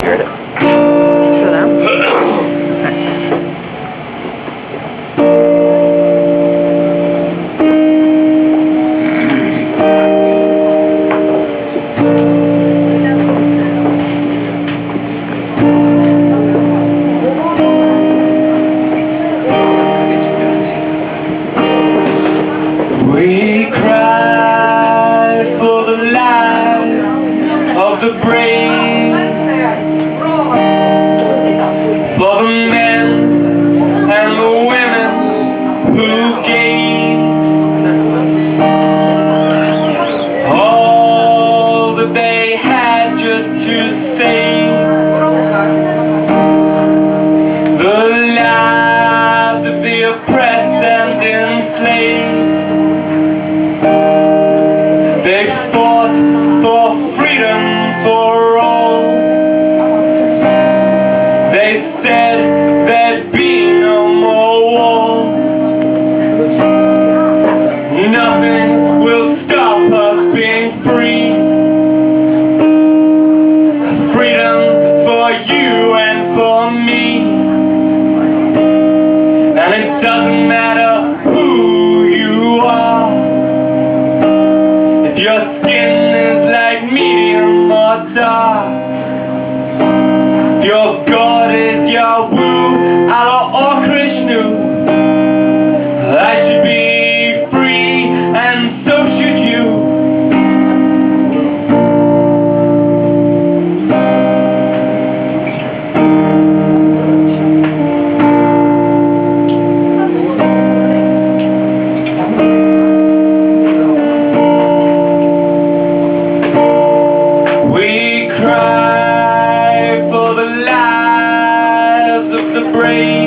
heard it. Show them. We cry for the life of the brave, for the men and the women who gave all that they had just to save the lives of the oppressed and enslaved. They fought for freedom for all. They said there'd be no more war. Nothing will stop us being free. Freedom for you and for me. And it doesn't matter who you are. Your skin is like medium or dark. Your God is Yahweh, Allah or Krishna. I should be free, and so should you. We cry for the lives of the brave.